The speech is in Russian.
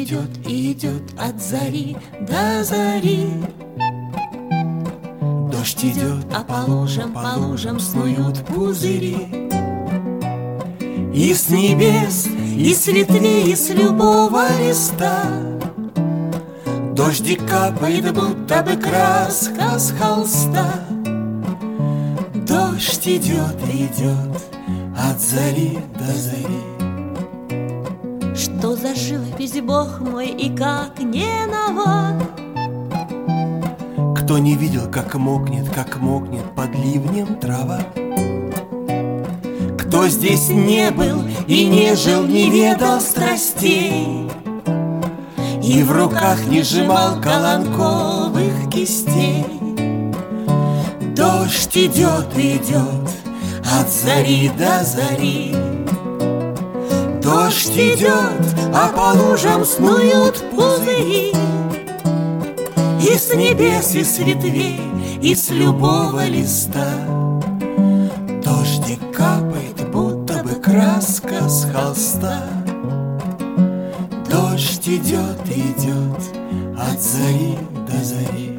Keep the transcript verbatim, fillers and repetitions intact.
идет и идет от зари до зари. Дождь идет, а по лужам, по лужам снуют пузыри. И с небес, и с ветвей, и с любого листа дождик капает, будто бы краска с холста. Дождь идет и идет от зари до зари. Что за живопись, Бог мой, и как не нова! Кто не видел, как мокнет, как мокнет под ливнем трава? Кто здесь не был и не жил, не ведал страстей, и в руках не сжимал колонковых кистей. Дождь идет и идет от зари до зари. Дождь идет, а по лужам снуют пузыри. И с небес, и с ветвей, и с любого листа дождик капает, будто бы краска с холста. Дождь идет и идет от зари до зари.